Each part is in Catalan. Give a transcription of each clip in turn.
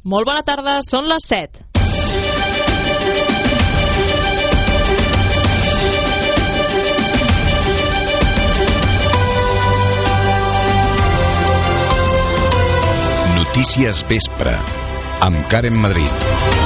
Molt bona tarda, són les 7. Notícies Vespre, amb Karen Madrid.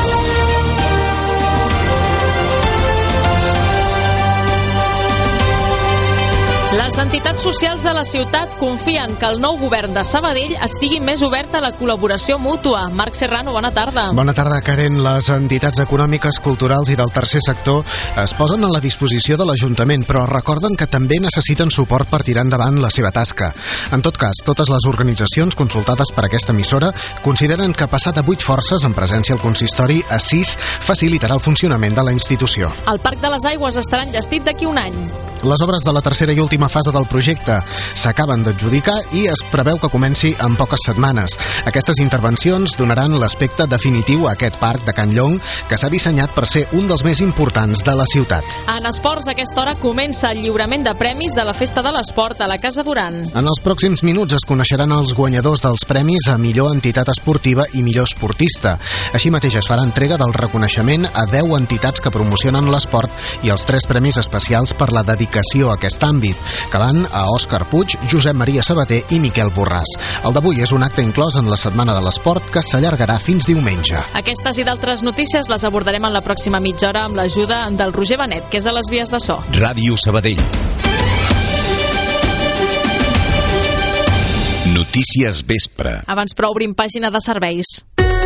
Les entitats socials de la ciutat confien que el nou govern de Sabadell estigui més obert a la col·laboració mútua. Marc Serrano, bona tarda. Bona tarda, Karen. Les entitats econòmiques, culturals i del tercer sector es posen a la disposició de l'Ajuntament, però recorden que també necessiten suport per tirar endavant la seva tasca. En tot cas, totes les organitzacions consultades per aquesta emissora consideren que passar de 8 forces en presència al consistori a 6 facilitarà el funcionament de la institució. El Parc de les Aigües estarà enllestit d'aquí un any. Les obres de la tercera i última fase del projecte s'acaben d'adjudicar i es preveu que comenci en poques setmanes. Aquestes intervencions donaran l'aspecte definitiu a aquest parc de Can Llong, que s'ha dissenyat per ser un dels més importants de la ciutat. En esports, a aquesta hora comença el lliurament de premis de la Festa de l'Esport a la Casa Duran. En els pròxims minuts es coneixeran els guanyadors dels premis a millor entitat esportiva i millor esportista. Així mateix es farà entrega del reconeixement a 10 entitats que promocionen l'esport i els 3 premis especials per la dedicació a aquest àmbit, que van a Òscar Puig, Josep Maria Sabater i Miquel Borràs. El d'avui és un acte inclòs en la Setmana de l'Esport que s'allargarà fins diumenge. Aquestes i d'altres notícies les abordarem en la pròxima mitja hora amb l'ajuda del Roger Benet, que és a les vies de so. Ràdio Sabadell. Notícies Vespre. Abans però obrim pàgina de serveis.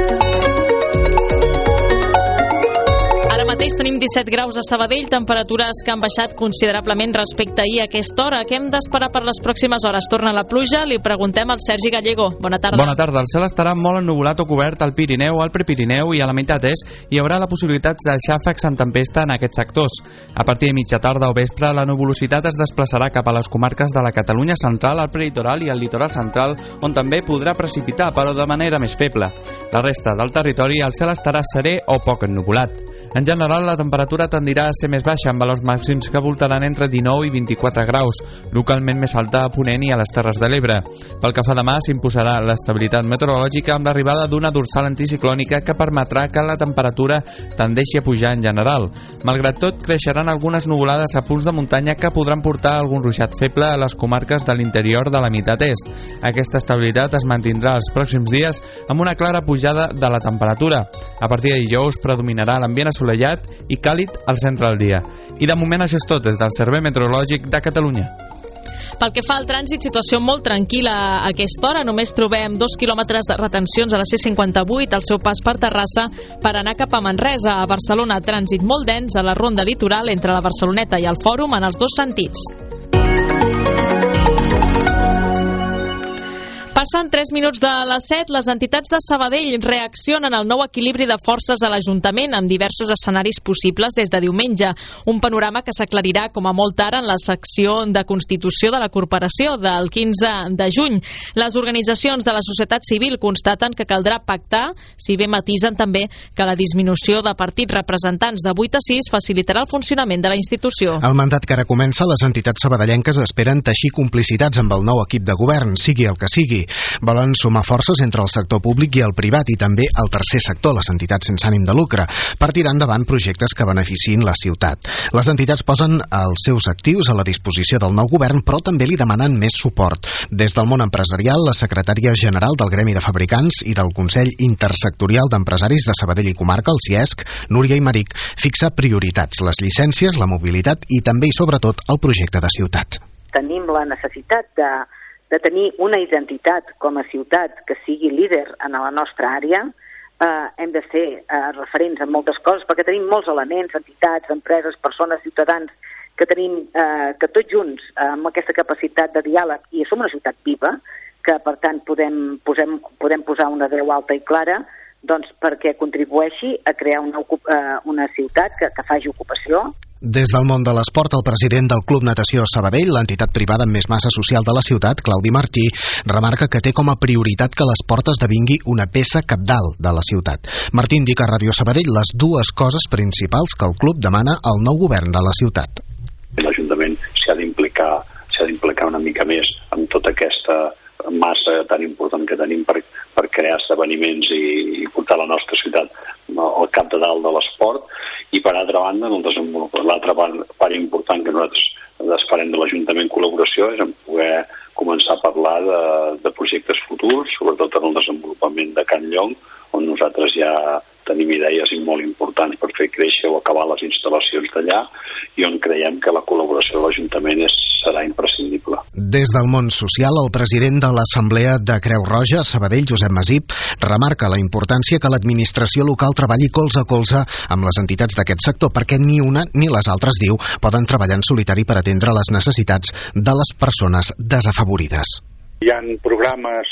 Ara mateix tenim 17 graus a Sabadell, temperatures que han baixat considerablement respecte a ahir a aquesta hora. Què hem d'esperar per les pròximes hores? Torna la pluja? Li preguntem al Sergi Gallego. Bona tarda. Bona tarda. El cel estarà molt ennuvolat o cobert al Pirineu, al Prepirineu i a la meitat est. Hi haurà la possibilitat de xàfecs amb tempesta en aquests sectors. A partir de mitja tarda o vespre, la nuvolositat es desplaçarà cap a les comarques de la Catalunya central, el prelitoral i el litoral central, on també podrà precipitar, però de manera més feble. La resta del territori, el cel estarà serè o poc ennuvolat. En general, la temperatura tendirà a ser més baixa, amb valors màxims que voltaran entre 19 i 24 graus, localment més alta a Ponent i a les Terres de l'Ebre. Pel que fa demà, s'imposarà l'estabilitat meteorològica amb l'arribada d'una dorsal anticiclònica que permetrà que la temperatura tendeixi a pujar en general. Malgrat tot, creixeran algunes nuvolades a punts de muntanya que podran portar algun ruixat feble a les comarques de l'interior de la meitat est. Aquesta estabilitat es mantindrà els pròxims dies amb una clara pujada de la temperatura. A partir de dijous predominarà l'ambient assolellat i càlid al centre del dia. I de moment això és tot des del Servei Meteorològic de Catalunya. Pel que fa al trànsit, situació molt tranquil·la a aquesta hora. Només trobem 2 quilòmetres de retencions a la C58 al seu pas per Terrassa per anar cap a Manresa. A Barcelona, trànsit molt dens a la ronda litoral entre la Barceloneta i el Fòrum en els dos sentits. Passen 3 minuts de les 7, les entitats de Sabadell reaccionen al nou equilibri de forces a l'Ajuntament amb diversos escenaris possibles des de diumenge. Un panorama que s'aclarirà com a molt tard en la secció de Constitució de la Corporació del 15 de juny. Les organitzacions de la societat civil constaten que caldrà pactar, si bé matisen també que la disminució de partits representants de 8 a 6 facilitarà el funcionament de la institució. Al mandat que ara comença, les entitats sabadellenques esperen teixir complicitats amb el nou equip de govern, sigui el que sigui. Volen sumar forces entre el sector públic i el privat i també el tercer sector, les entitats sense ànim de lucre, per tirar endavant projectes que beneficiïn la ciutat. Les entitats posen els seus actius a la disposició del nou govern, però també li demanen més suport. Des del món empresarial, la secretària general del Gremi de Fabricants i del Consell Intersectorial d'Empresaris de Sabadell i Comarca, el CIESC, Núria Imeric, fixa prioritats, les llicències, la mobilitat i també i sobretot el projecte de ciutat. Tenim la necessitat de tenir una identitat com a ciutat que sigui líder en la nostra àrea. Hem de ser referents en moltes coses perquè tenim molts elements, entitats, empreses, persones, ciutadans que tenim que tots junts amb aquesta capacitat de diàleg i som una ciutat viva que per tant podem posar una veu alta i clara doncs perquè contribueixi a crear una ciutat que faci ocupació. Des del món de l'esport, el president del Club Natació Sabadell, l'entitat privada amb més massa social de la ciutat, Claudi Martí, remarca que té com a prioritat que l'esport esdevingui una peça cabdal de la ciutat. Martí indica a Ràdio Sabadell les dues coses principals que el club demana al nou govern de la ciutat. L'Ajuntament s'ha d'implicar una mica més en tota aquesta massa tan important que tenim per per crear esdeveniments i portar la nostra ciutat al cap de dalt de l'esport. I per altra banda, l'altra part important que nosaltres esperem de l'Ajuntament col·laboració és en poder començar a parlar de projectes futurs, sobretot en el desenvolupament de Can Llong, on nosaltres ja tenim idees molt importants per fer créixer o acabar les instal·lacions d'allà i on creiem que la col·laboració de l'Ajuntament serà imprescindible. Des del món social, el president de l'Assemblea de Creu Roja, Sabadell, Josep Masip, remarca la importància que l'administració local treballi colze a colze amb les entitats d'aquest sector perquè ni una ni les altres, diu, poden treballar en solitari per atendre les necessitats de les persones desafavorides. Hi ha programes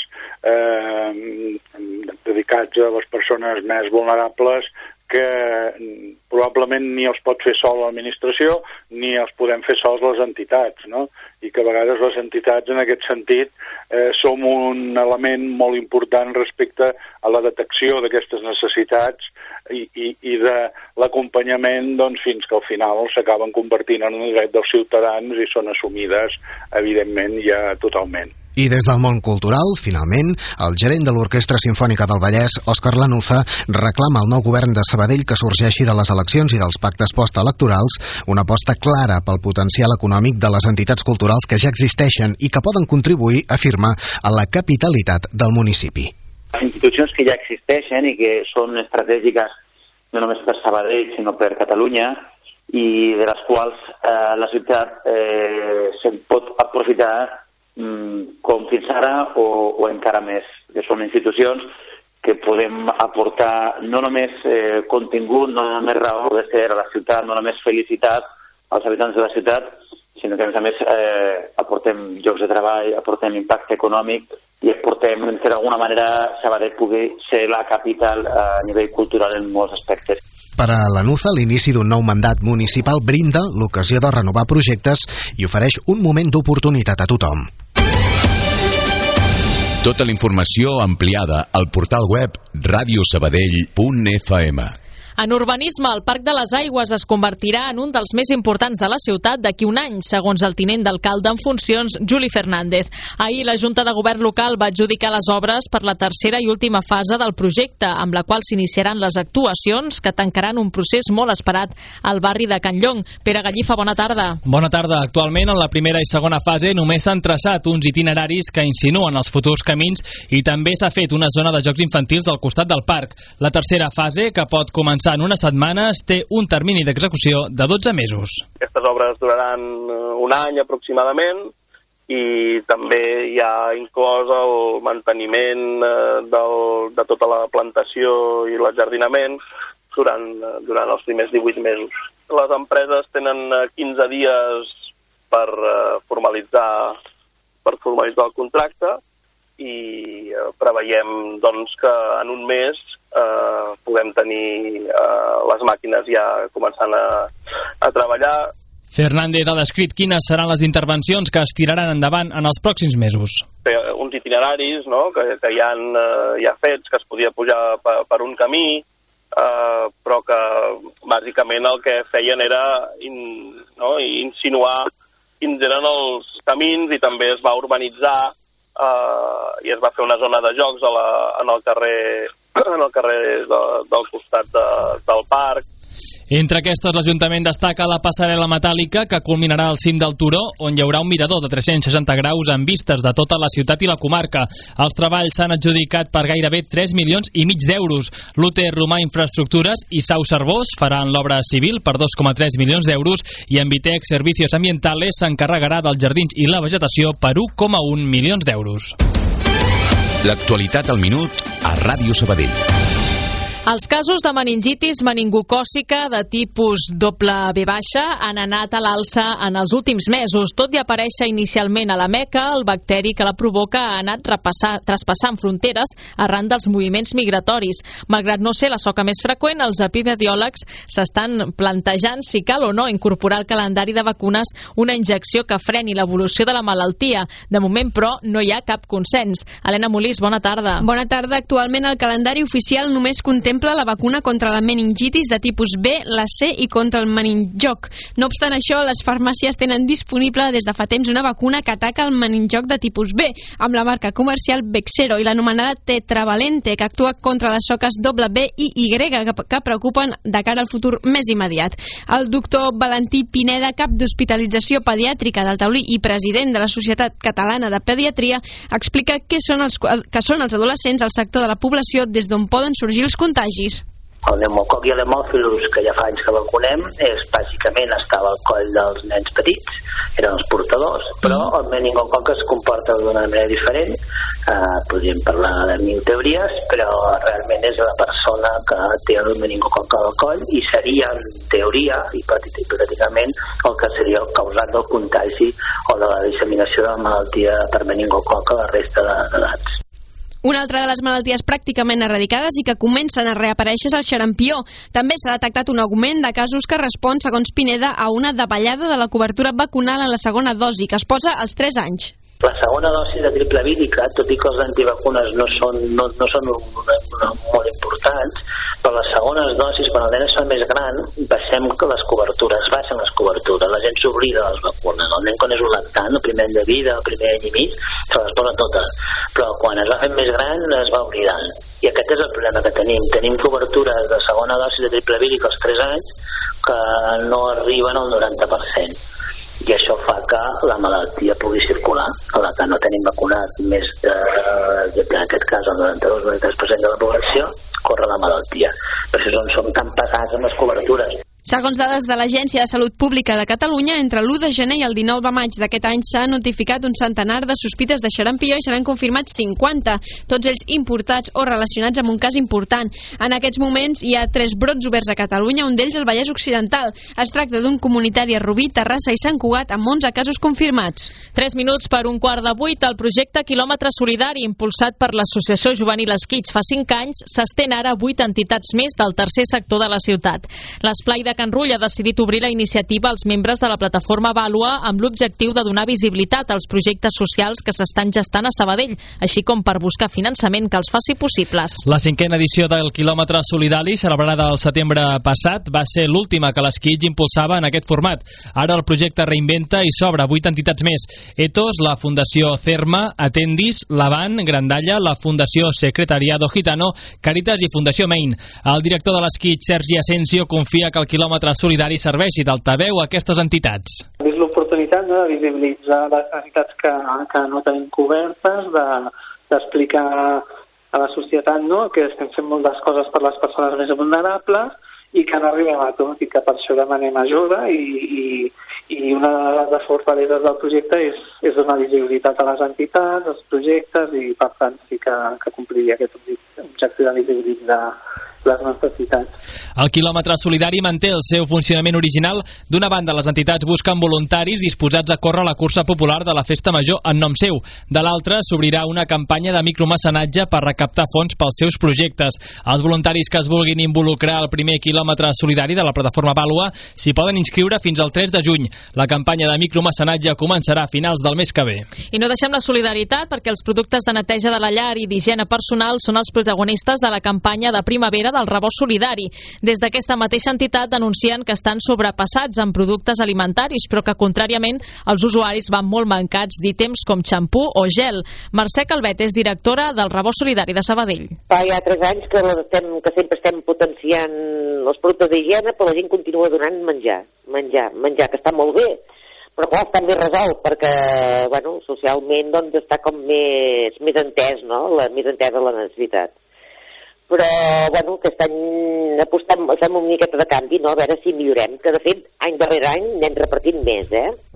dedicats a les persones més vulnerables que probablement ni els pot fer sol l'administració ni els podem fer sols les entitats, no? I que a vegades les entitats en aquest sentit som un element molt important respecte a la detecció d'aquestes necessitats i de l'acompanyament, doncs, fins que al final s'acaben convertint en un dret dels ciutadans i són assumides, evidentment, ja totalment. I des del món cultural, finalment, el gerent de l'Orquestra Simfònica del Vallès, Òscar Lanuza, reclama al nou govern de Sabadell que sorgeixi de les eleccions i dels pactes postelectorals una aposta clara pel potencial econòmic de les entitats culturals que ja existeixen i que poden contribuir, afirma, a la capitalitat del municipi. Les institucions que ja existeixen i que són estratègiques no només per Sabadell, sinó per Catalunya, i de les quals la ciutat se'n pot aprofitar com fins ara o encara més, que són institucions que podem aportar no només contingut, no només raó de ser a la ciutat, no només felicitat als habitants de la ciutat, sinó que a més aportem llocs de treball, aportem impacte econòmic i aportem que d'alguna manera Sabadell pugui ser la capital a nivell cultural en molts aspectes. Per a Lanuza, l'inici d'un nou mandat municipal brinda l'ocasió de renovar projectes i ofereix un moment d'oportunitat a tothom. Tota la informació ampliada al portal web radiosabadell.fm. En urbanisme, el Parc de les Aigües es convertirà en un dels més importants de la ciutat d'aquí un any, segons el tinent d'alcalde en funcions, Juli Fernández. Ahir, la Junta de Govern local va adjudicar les obres per la tercera i última fase del projecte, amb la qual s'iniciaran les actuacions que tancaran un procés molt esperat al barri de Can Llong. Pere Gallifa, bona tarda. Bona tarda. Actualment, en la primera i segona fase, només s'han traçat uns itineraris que insinuen els futurs camins i també s'ha fet una zona de jocs infantils al costat del parc. La tercera fase, que pot començar en unes setmanes, té un termini d'execució de 12 mesos. Aquestes obres duraran un any aproximadament i també hi ha inclòs el manteniment de tota la plantació i l'ajardinament durant els primers 18 mesos. Les empreses tenen 15 dies per formalitzar el contracte i preveiem doncs, que en un mes podem tenir les màquines ja començant a treballar. Fernández ha descrit quines seran les intervencions que es tiraran endavant en els pròxims mesos. Uns itineraris, no?, que hi ha fets, que es podia pujar per un camí, però que bàsicament el que feien era insinuar quins eren els camins i també es va urbanitzar i es va fer una zona de jocs en el carrer del costat del parc. Entre aquestes, l'Ajuntament destaca la passarel·la metàl·lica que culminarà al cim del turó, on hi haurà un mirador de 360 graus amb vistes de tota la ciutat i la comarca. Els treballs s'han adjudicat per gairebé 3,5 milions d'euros. L'UT Romà Infraestructures i Sau Servós faran l'obra civil per 2,3 milions d'euros i Envitec Servicios Ambientales s'encarregarà dels jardins i la vegetació per 1,1 milions d'euros. L'actualitat al minut a Ràdio Sabadell. Els casos de meningitis meningocòcica de tipus W han anat a l'alça en els últims mesos. Tot i aparèixer inicialment a la Meca, el bacteri que la provoca ha anat traspassant fronteres arran dels moviments migratoris. Malgrat no ser la soca més freqüent, els epidemiòlegs s'estan plantejant si cal o no incorporar al calendari de vacunes una injecció que freni l'evolució de la malaltia. De moment, però, no hi ha cap consens. Helena Molís, bona tarda. Bona tarda. Actualment el calendari oficial només contempla exemple, la vacuna contra la meningitis de tipus B, la C i contra el meningoc. No obstant això, les farmàcies tenen disponible des de fa temps una vacuna que ataca el meningoc de tipus B, amb la marca comercial Bexero i l'anomenada tetravalente, que actua contra les soques B i Y que preocupen de cara al futur més immediat. El doctor Valentí Pineda, cap d'hospitalització pediàtrica del Taulí i president de la Societat Catalana de Pediatria, explica què són els adolescents al sector de la població des d'on poden sorgir els contagis. El pneumococ i l'hemòfilus, que ja fa anys que vacunem, bàsicament estava al coll dels nens petits, eren els portadors, però el meningococ es comporta d'una manera diferent. Podríem parlar de mil teories, però realment és la persona que té el meningococ al coll i seria, en teoria, hipotèticament, el que seria el causant del contagi o de la disseminació de la malaltia per meningococ a la resta d'edats. Una altra de les malalties pràcticament eradicades i que comencen a reaparèixer és el xarampió. També s'ha detectat un augment de casos que respon, segons Pineda, a una davallada de la cobertura vacunal en la segona dosi, que es posa als 3 anys. La segona dosi de triple vírica, tot i que els antivacunes no són molt importants, però les segones dosis, quan el nen es fa més gran, baixen les cobertures. La gent s'oblida de les vacunes. El nen, quan és un lactant, el primer any de vida, el primer any i mig, se les posa totes. Però quan es va fent més gran, es va oblidant. I aquest és el problema que tenim. Tenim cobertures de segona dosi de triple vírica als 3 anys que no arriben al 90%. I això fa que la malaltia pugui circular. A la que no tenim vacunat més en aquest cas el 92-93% de la població, corre la malaltia. Per això som tan pesats amb les cobertures. Segons dades de l'Agència de Salut Pública de Catalunya, entre l'1 de gener i el 19 de maig d'aquest any s'ha notificat un centenar de sospites de xarampió i se n'han confirmat 50, tots ells importats o relacionats amb un cas important. En aquests moments hi ha 3 brots oberts a Catalunya, un d'ells al Vallès Occidental. Es tracta d'un comunitari a Rubí, Terrassa i Sant Cugat, amb 11 casos confirmats. 3 minuts per 7:15. El projecte Quilòmetre Solidari, impulsat per l'Associació Juvenil Esquitx fa 5 anys, s'estén ara a 8 entitats més del tercer sector de la ciutat. L'Esplai de Can Rull ha decidit obrir la iniciativa als membres de la plataforma Vàlua amb l'objectiu de donar visibilitat als projectes socials que s'estan gestant a Sabadell, així com per buscar finançament que els faci possibles. La 5a edició del Quilòmetre Solidari, celebrada el setembre passat, va ser l'última que l'Esquitx impulsava en aquest format. Ara el projecte reinventa i s'obre 8 entitats més. Etos, la Fundació Cerma, Atendis, l'Avant, Grandalla, la Fundació Secretariado Gitano, Càritas i Fundació Main. El director de l'Esquitx, Sergi Asensio, confia que el Quilòmetre Solidari serveixi d'altaveu a aquestes entitats. És l'oportunitat de visibilitzar les necessitats que no tenim cobertes, d'explicar a la societat que estem fent moltes coses per les persones més vulnerables i que no arribem a tot i que per això demanem ajuda i una de les fortaleses del projecte és donar visibilitat a les entitats, als projectes i per tant sí que compliria aquest objectiu de visibilitzar les necessitats. El Quilòmetre Solidari manté el seu funcionament original. D'una banda, les entitats busquen voluntaris disposats a córrer la cursa popular de la Festa Major en nom seu. De l'altra, s'obrirà una campanya de micromecenatge per recaptar fons pels seus projectes. Els voluntaris que es vulguin involucrar al primer Quilòmetre Solidari de la plataforma Vàlua s'hi poden inscriure fins al 3 de juny. La campanya de micromecenatge començarà a finals del mes que ve. I no deixem la solidaritat perquè els productes de neteja de la llar i d'higiene personal són els protagonistes de la campanya de primavera del Rebost Solidari. Des d'aquesta mateixa entitat denuncien que estan sobrepassats en productes alimentaris, però que contràriament els usuaris van molt mancats d'ítems com xampú o gel. Mercè Calvet és directora del Rebost Solidari de Sabadell. Fa ja 3 anys que sempre estem potenciant els productes d'higiene, però la gent continua donant menjar, que està molt bé, però clar, està més resolt perquè, socialment està com més entès, més entesa la necessitat. Però, aquest any fem una miqueta de canvi, a veure si millorem, que de fet, any darrere any anem repartint més,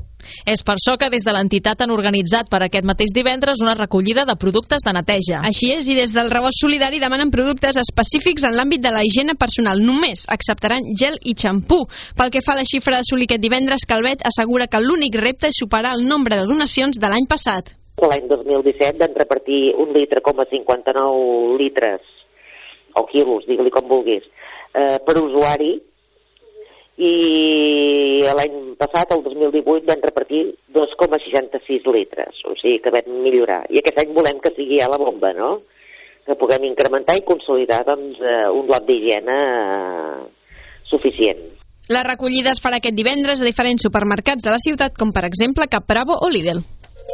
És per això que des de l'entitat han organitzat per aquest mateix divendres una recollida de productes de neteja. Així és, i des del Rebost Solidari demanen productes específics en l'àmbit de la higiene personal. Només acceptaran gel i xampú. Pel que fa a la xifra d'assolir aquest divendres, Calvet assegura que l'únic repte és superar el nombre de donacions de l'any passat. L'any 2017 vam repartir 1,59 litres o quilos, digue-li com vulguis, per usuari, i l'any passat, el 2018, vam repartir 2,66 litres, o sigui que vam millorar. I aquest any volem que sigui a la bomba, incrementar i consolidar doncs, un lot d'higiene suficient. La recollida es farà aquest divendres a diferents supermercats de la ciutat, com per exemple Capravo o Lidl.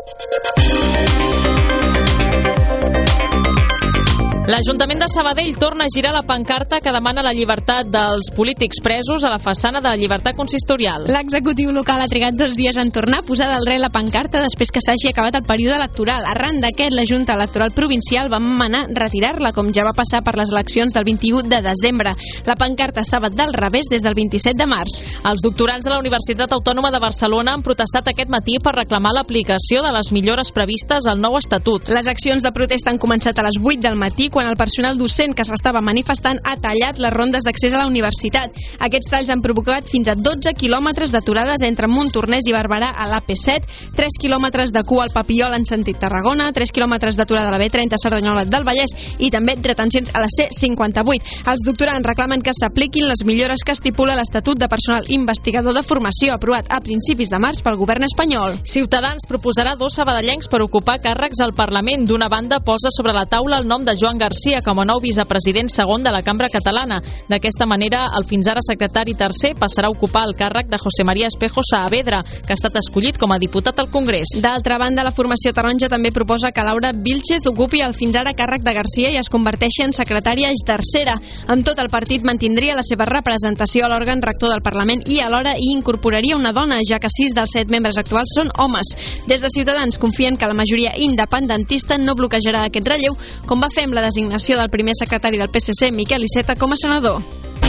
L'Ajuntament de Sabadell torna a girar la pancarta que demana la llibertat dels polítics presos a la façana de la Llibertat Consistorial. L'executiu local ha trigat 2 dies en tornar a posar del rei la pancarta després que s'hagi acabat el període electoral. Arran d'aquest, la Junta Electoral Provincial va manar retirar-la, com ja va passar per les eleccions del 21 de desembre. La pancarta estava del revés des del 27 de març. Els doctorants de la Universitat Autònoma de Barcelona han protestat aquest matí per reclamar l'aplicació de les millores previstes al nou estatut. Les accions de protesta han començat a les 8 del matí, quan el personal docent que s'estava manifestant ha tallat les rondes d'accés a la universitat. Aquests talls han provocat fins a 12 quilòmetres d'aturades entre Montornès i Barberà a l'AP7, 3 quilòmetres de cua al Papiol en sentit Tarragona, 3 quilòmetres d'aturada a la B30 a Cerdanyola del Vallès i també retencions a la C58. Els doctorants reclamen que s'apliquin les millores que estipula l'Estatut de Personal Investigador de Formació, aprovat a principis de març pel govern espanyol. Ciutadans proposarà 2 sabadellencs per ocupar càrrecs al Parlament. D'una banda, posa sobre la taula el nom de Joan Garcia com a nou vicepresident segon de la Cambra Catalana. D'aquesta manera, el fins ara secretari tercer passarà a ocupar el càrrec de José María Espejo Saavedra, que ha estat escollit com a diputat al Congrés. D'altra banda, la formació taronja també proposa que Laura Vílchez ocupi el fins ara càrrec de Garcia i es converteixi en secretària tercera. Amb tot, el partit mantindria la seva representació a l'òrgan rector del Parlament i alhora hi incorporaria una dona, ja que 6 dels 7 membres actuals són homes. Des de Ciutadans confien que la majoria independentista no bloquejarà aquest relleu, com va fer amb la designació del primer secretari del PSC, Miquel Iceta, com a senador.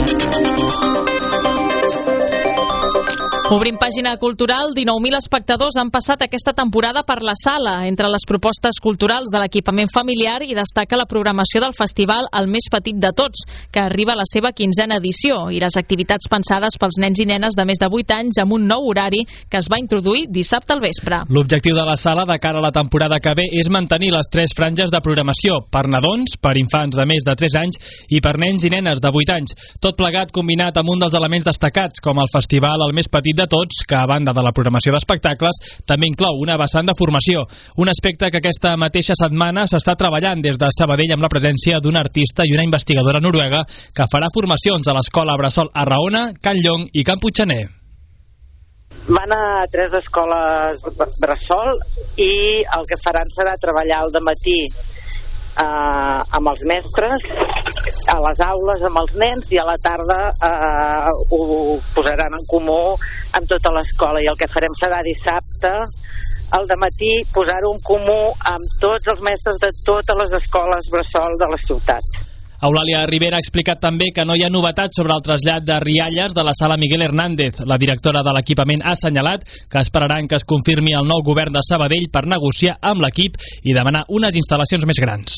Obrim pàgina cultural. 19.000 espectadors han passat aquesta temporada per la sala. Entre les propostes culturals de l'equipament familiar hi destaca la programació del festival El més petit de tots, que arriba a la seva 15a edició, i les activitats pensades pels nens i nenes de més de 8 anys amb un nou horari que es va introduir dissabte al vespre. L'objectiu de la sala de cara a la temporada que ve és mantenir les 3 franges de programació, per nadons, per infants de més de 3 anys i per nens i nenes de 8 anys. Tot plegat combinat amb un dels elements destacats, com el festival El més petit de tots, que a banda de la programació d'espectacles també inclou una vessant de formació, un aspecte que aquesta mateixa setmana s'està treballant des de Sabadell amb la presència d'un artista i una investigadora noruega que farà formacions a l'escola Bressol Arraona, Can Llong i Can Puigxaner. Van a 3 escoles Bressol i el que faran serà treballar al dematí amb els mestres, a les aules amb els nens, i a la tarda ho posaran en comú amb tota l'escola, i el que farem serà dissabte al dematí posar-ho en comú amb tots els mestres de totes les escoles Bressol de la ciutat. Eulàlia Rivera ha explicat també que no hi ha novetats sobre el trasllat de rialles de la sala Miguel Hernández. La directora de l'equipament ha assenyalat que esperaran que es confirmi el nou govern de Sabadell per negociar amb l'equip i demanar unes instal·lacions més grans.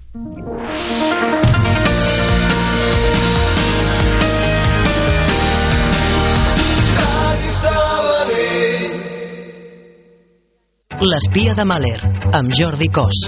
L'espia de Mahler, amb Jordi Cos.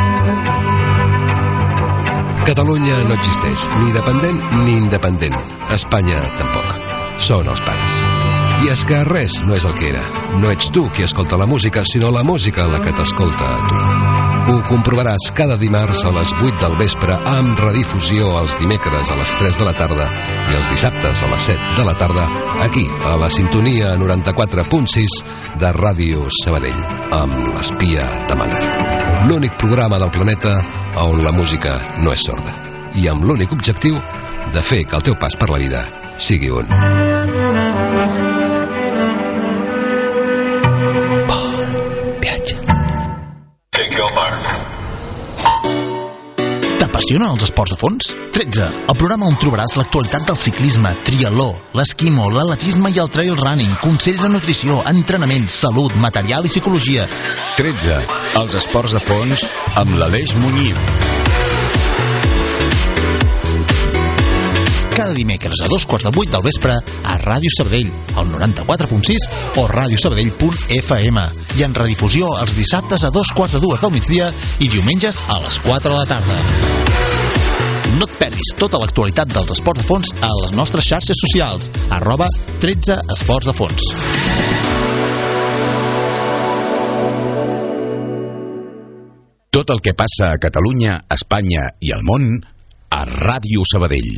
Catalunya no existeix, ni dependent ni independent. Espanya tampoc. Són els pares. I és que res no és el que era. No ets tu qui escolta la música, sinó la música la que t'escolta a tu. Ho comprovaràs cada dimarts a les 8 del vespre, amb redifusió els dimecres a les 3 de la tarda i els dissabtes a les 7 de la tarda, aquí, a la sintonia 94.6 de Ràdio Sabadell, amb l'espia de Mahler. L'únic programa del planeta on la música no és sorda, i amb l'únic objectiu de fer que el teu pas per la vida sigui un bon viatge. T'apassionen els esports de fons? 13, el programa on trobaràs l'actualitat del ciclisme, triatló, l'esquimo, l'atletisme i el trail running, consells de nutrició, entrenament, salut, material i psicologia. 13, els esports de fons amb l'Aleix Muñiz. Cada dimecres a 7:15 del vespre a Ràdio Sabadell, al 94.6 o radiosabadell.fm, i en redifusió els dissabtes a 2:15 del migdia i diumenges a les 4 de la tarda. No et perdis tota l'actualitat dels esports de fons a les nostres xarxes socials, @13 esports de fons. Tot el que passa a Catalunya, Espanya i al món a Ràdio Sabadell.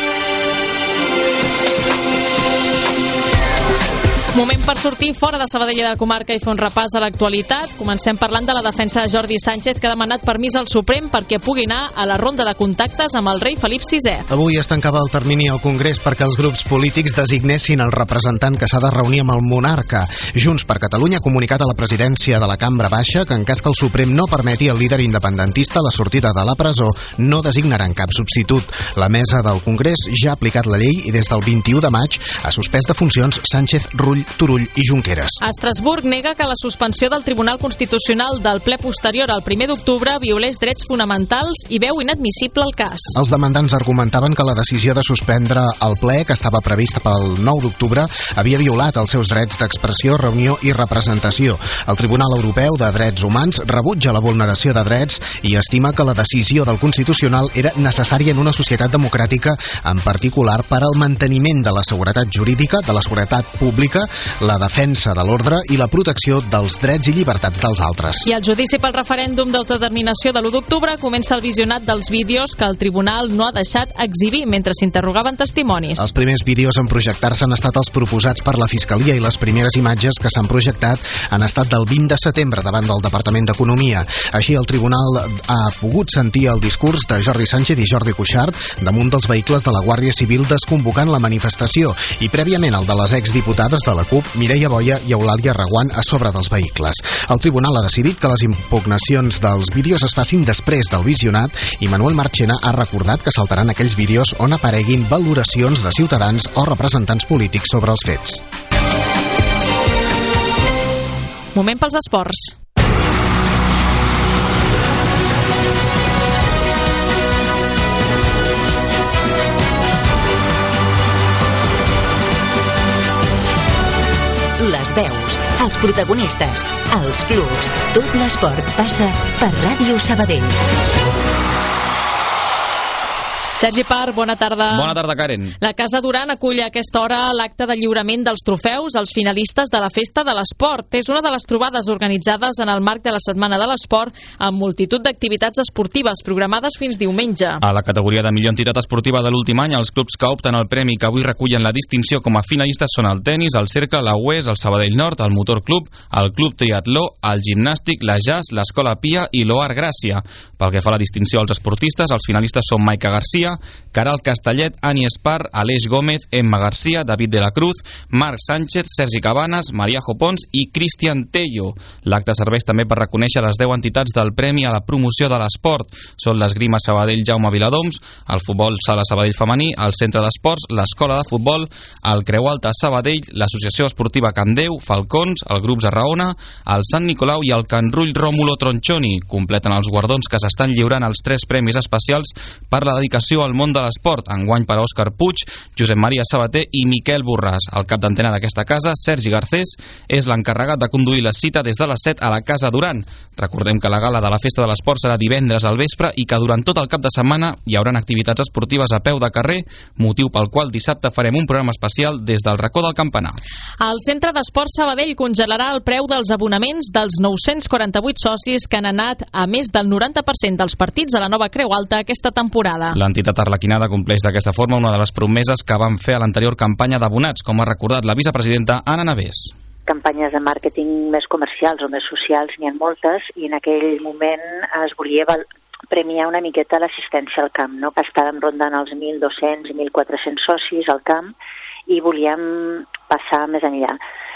Moment per sortir fora de Sabadell i de la comarca i fer un repàs a l'actualitat. Comencem parlant de la defensa de Jordi Sánchez, que ha demanat permís al Suprem perquè pugui anar a la ronda de contactes amb el rei Felip VI. Avui es tancava el termini al Congrés perquè els grups polítics designessin el representant que s'ha de reunir amb el monarca. Junts per Catalunya ha comunicat a la presidència de la Cambra Baixa que en cas que el Suprem no permeti al líder independentista la sortida de la presó, no designaran cap substitut. La mesa del Congrés ja ha aplicat la llei i des del 21 de maig ha suspès de funcions Sánchez, Rull, Turull i Junqueras. Estrasburg nega que la suspensió del Tribunal Constitucional del ple posterior al 1 d'octubre violés drets fonamentals i veu inadmissible el cas. Els demandants argumentaven que la decisió de suspendre el ple, que estava prevista pel 9 d'octubre, havia violat els seus drets d'expressió, reunió i representació. El Tribunal Europeu de Drets Humans rebutja la vulneració de drets i estima que la decisió del Constitucional era necessària en una societat democràtica, en particular per al manteniment de la seguretat jurídica, de la seguretat pública, la defensa de l'ordre i la protecció dels drets i llibertats dels altres. I el judici pel referèndum d'autodeterminació de l'1 d'octubre comença el visionat dels vídeos que el tribunal no ha deixat exhibir mentre s'interrogaven testimonis. Els primers vídeos en projectar-se han estat els proposats per la Fiscalia i les primeres imatges que s'han projectat han estat del 20 de setembre davant del Departament d'Economia. Així, el tribunal ha pogut sentir el discurs de Jordi Sánchez i Jordi Cuixart damunt dels vehicles de la Guàrdia Civil desconvocant la manifestació i prèviament el de les exdiputades de la CUP, Mireia Boya i Eulàlia Reguant, a sobre dels vehicles. El tribunal ha decidit que les impugnacions dels vídeos es facin després del visionat i Manuel Marchena ha recordat que saltaran aquells vídeos on apareguin valoracions de ciutadans o representants polítics sobre els fets. Moment pels esports. Les veus, els protagonistes, els clubs, tot l'esport passa per Ràdio Sabadell. Sergi Parr, bona tarda. Bona tarda, Karen. La Casa Duran acull a aquesta hora l'acte de lliurament dels trofeus als finalistes de la Festa de l'Esport. És una de les trobades organitzades en el marc de la Setmana de l'Esport amb multitud d'activitats esportives programades fins diumenge. A la categoria de millor entitat esportiva de l'últim any, els clubs que opten al premi que avui recullen la distinció com a finalistes són el tennis, el cercle, la UES, el Sabadell Nord, el Motor Club, el Club Triatló, el Gimnàstic, la Jazz, l'Escola Pia i l'Oar Gràcia. Pel que fa a la distinció als esportistes, els finalistes són Maica Garcia, Caral Castellet, Ani Espar, Aleix Gómez, Emma Garcia, David de la Cruz, Marc Sánchez, Sergi Cabanes, Mariajo Pons i Cristian Tello. L'acte serveix també per reconèixer les 10 entitats del Premi a la Promoció de l'Esport. Són l'Esgrima Sabadell Jaume Viladoms, el Futbol Sala Sabadell Femení, el Centre d'Esports, l'Escola de Futbol, el Creu Alta Sabadell, l'Associació Esportiva Can Déu, Falcons, el Grup Zarraona, el Sant Nicolau i el Can Rull Rómulo Tronchoni. Completen els guardons que s'estan lliurant els 3 premis especials per la dedicació al món de l'esport, enguany per a Òscar Puig, Josep Maria Sabater i Miquel Borràs. El cap d'antena d'aquesta casa, Sergi Garcés, és l'encarregat de conduir la cita des de les 7 a la Casa Duran. Recordem que la gala de la Festa de l'Esport serà divendres al vespre i que durant tot el cap de setmana hi haurà activitats esportives a peu de carrer, motiu pel qual dissabte farem un programa especial des del racó del Campanar. El Centre d'Esport Sabadell congelarà el preu dels abonaments dels 948 socis que han anat a més del 90% dels partits a la nova Creu Alta aquesta temporada. L'entitat arlequinada compleix d'aquesta forma una de les promeses que van fer a l'anterior campanya d'abonats, com ha recordat la vicepresidenta Anna Navés. Campanyes de màrqueting més comercials o més socials n'hi ha moltes i en aquell moment es volia premiar una miqueta l'assistència al camp, no? Que estàvem rondant els 1.200 i 1.400 socis al camp i volíem passar més enllà.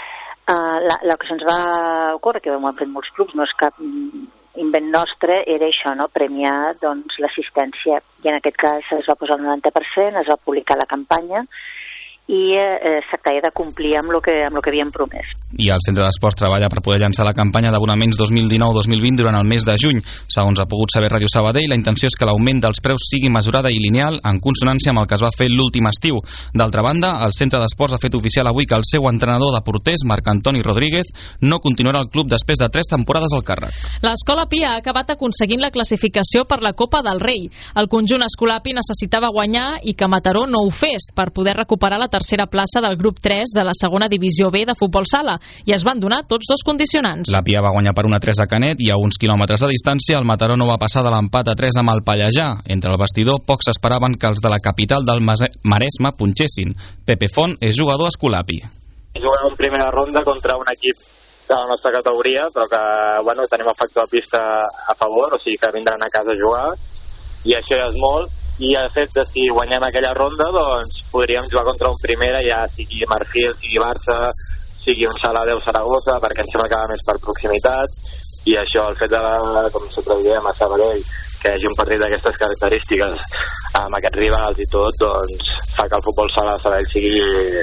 El que se'ns va ocórrer, que ho han fet molts clubs, no és cap invent nostre, era això, no? Premiar doncs, l'assistència. I en aquest cas es va posar el 90%, es va publicar la campanya i s'acaba de complir amb el que havíem promès. I el Centre d'Esports treballa per poder llançar la campanya d'abonaments 2019-2020 durant el mes de juny. Segons ha pogut saber Ràdio Sabadell, la intenció és que l'augment dels preus sigui mesurada i lineal en consonància amb el que es va fer l'últim estiu. D'altra banda, el Centre d'Esports ha fet oficial avui que el seu entrenador de porters, Marc Antoni Rodríguez, no continuarà al club després de 3 temporades al càrrec. L'Escola Pia ha acabat aconseguint la classificació per la Copa del Rei. El conjunt escolapi necessitava guanyar i que Mataró no ho fes per poder recuperar la tercera plaça del grup 3 de la segona divisió B de futbol sala i es van donar tots dos condicionants. La Pia va guanyar per 1-3 a Canet i a uns quilòmetres de distància el Mataró no va passar de l'empat a 3 amb el Pallejà. Entre el vestidor pocs esperaven que els de la capital del Maresme punxessin. Pepe Font és jugador escolapi. Juguem en primera ronda contra un equip de la nostra categoria, però que tenim el factor de pista a favor, o sigui que vindran a casa a jugar, i això ja és molt, i el fet de si guanyem aquella ronda, doncs podríem jugar contra un primera, ja sigui Marfil, sigui Barça, sigui un Saladeu Saragossa, perquè em sembla que va més per proximitat, i això, el fet de, com sempre diem, a Sabadell, que hi hagi un partit d'aquestes característiques amb aquests rivals i tot, doncs fa que el futbol sala de Sabadell sigui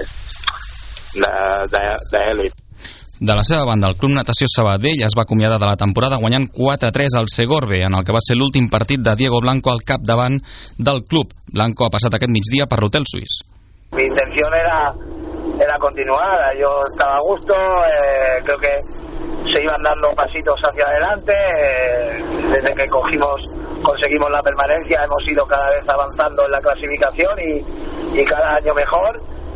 d'èlit. De la seva banda, el Club Natació Sabadell es va acomiadar de la temporada guanyant 4-3 al Segorbe, en el que va ser l'últim partit de Diego Blanco al capdavant del club. Blanco ha passat aquest migdia per l'hotel suís. Mi intención era continuar, yo estaba a gusto, creo que se iban dando pasitos hacia adelante, desde que conseguimos la permanencia, hemos ido cada vez avanzando en la clasificación y cada año mejor,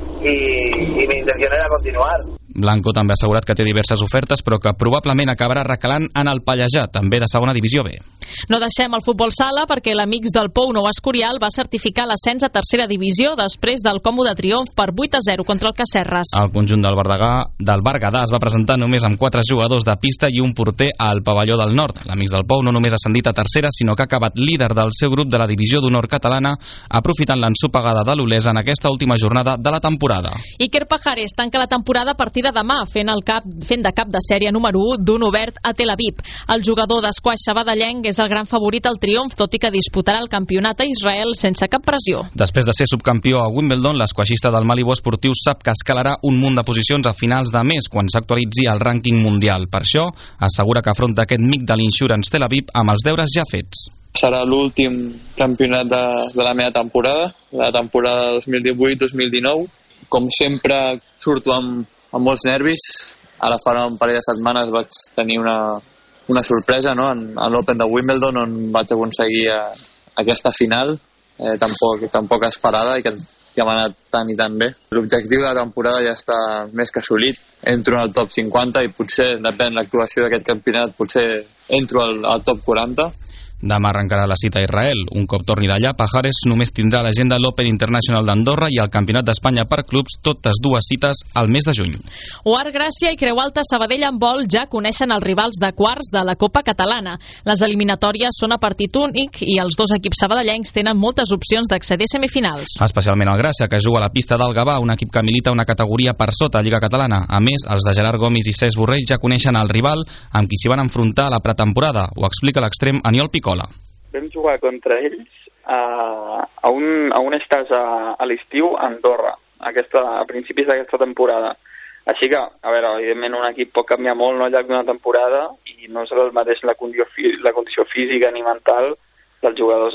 y mi intención era continuar. Blanco també ha assegurat que té diverses ofertes, però que probablement acabarà recalant en el Pallejà, també de segona divisió B. No deixem el futbol sala perquè l'Amics del Pou Nou Escorial va certificar l'ascens a tercera divisió després del còmode triomf per 8-0 contra el Casserres. El conjunt del Berguedà es va presentar només amb 4 jugadors de pista i un porter al pavelló del Nord. L'Amics del Pou no només ha ascendit a tercera, sinó que ha acabat líder del seu grup de la divisió d'honor catalana, aprofitant l'ensopegada de l'Olesa en aquesta última jornada de la temporada. Iker Pajares tanca la temporada a partir de demà, fent de cap de sèrie número 1 d'un obert a Tel Aviv. El jugador d'esquaix sabadellenc és el gran favorit al triomf, tot i que disputarà el campionat a Israel sense cap pressió. Després de ser subcampió a Wimbledon, l'esquaixista del Malibu Esportiu sap que escalarà un munt de posicions a finals de mes quan s'actualitzi el rànquing mundial. Per això, assegura que afronta aquest mic de l'Insurance Tel Aviv amb els deures ja fets. Serà l'últim campionat de la meva temporada, la temporada 2018-2019. Com sempre, surto amb molts nervis. Ara fa un parell de setmanes vaig tenir una sorpresa, no? En l'Open de Wimbledon, on vaig aconseguir aquesta final, tampoc esperada, i que m'ha anat tan i tan bé. L'objectiu de la temporada ja està més que assolit. Entro en el top 50 i potser, depèn de l'actuació d'aquest campionat, potser entro al top 40. Demà arrencarà la cita a Israel. Un cop torni d'allà, Pajares només tindrà a l'agenda l'Open International d'Andorra i el Campionat d'Espanya per clubs, totes dues cites al mes de juny. Oar Gràcia i Creu Alta Sabadell en vol ja coneixen els rivals de quarts de la Copa Catalana. Les eliminatòries són a partit únic i els dos equips sabadellencs tenen moltes opcions d'accedir a semifinals. Especialment el Gràcia, que juga a la pista del Gavà, un equip que milita una categoria per sota Lliga Catalana. A més, els de Gerard Gomis i Cesc Borrell ja coneixen el rival amb qui s'hi van enfrontar a la pretemporada. Ho explica l'extrem Aniol Picola. Vam jugar contra ells a un estàs a l'estiu a Andorra, a principis d'aquesta temporada. Així que, a veure, evidentment un equip pot canviar molt al llarg d'una temporada i no és el mateix la condició física ni mental dels jugadors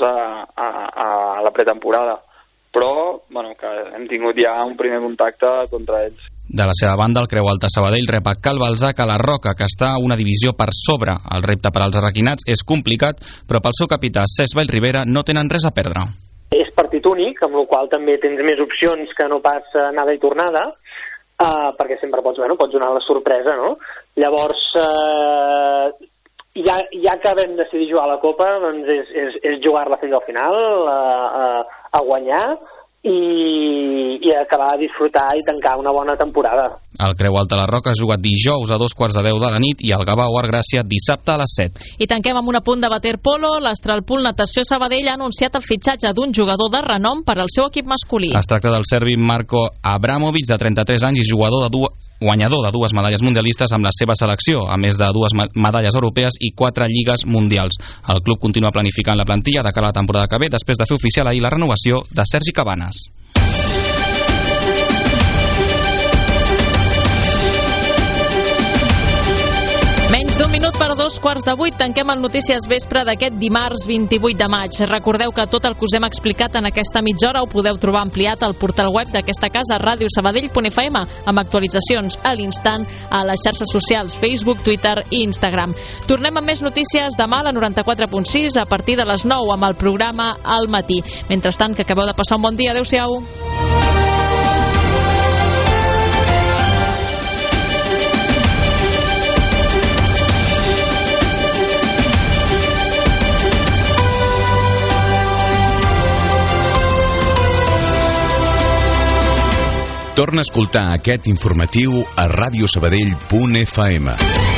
a la pretemporada. Però, bueno, que hem tingut ja un primer contacte contra ells. De la seva banda, el Creu Alta Sabadell rep a Cal Balzac a la Roca, que està una divisió per sobre. El repte per als arraquinats és complicat, però pel seu capità Cesc Vallribera no tenen res a perdre. És partit únic, amb la qual també tens més opcions que no pas anada i tornada, perquè sempre pots donar la sorpresa, no? Llavors, ja que vam decidir jugar a la Copa, doncs és jugar-la fins al final, a guanyar, i acabar de disfrutar i tancar una bona temporada. El Creu Alta la Roca juga dijous a 2:15 de la nit i el Gavà Oar Gràcia dissabte a les 7. I tanquem amb un apunt de waterpolo. L'Astralpool Natació Sabadell ha anunciat el fitxatge d'un jugador de renom per al seu equip masculí. Es tracta del serbi Marko Abramovic, de 33 anys i guanyador de 2 medalles mundialistes amb la seva selecció, a més de 2 medalles europees i 4 lligues mundials. El club continua planificant la plantilla de cara a la temporada que ve, després de fer oficial ahir la renovació de Sergi Cabanes. Menys d'un minut per 2:15, tanquem el Notícies Vespre d'aquest dimarts 28 de maig. Recordeu que tot el que us hem explicat en aquesta mitja hora ho podeu trobar ampliat al portal web d'aquesta casa, radiosabadell.fm, amb actualitzacions a l'instant a les xarxes socials Facebook, Twitter i Instagram. Tornem amb més notícies demà a la 94.6 a partir de les 9 amb el programa Al Matí. Mentrestant, que acabeu de passar un bon dia. Adéu-siau. Torna a escoltar aquest informatiu a radiosabadell.fm.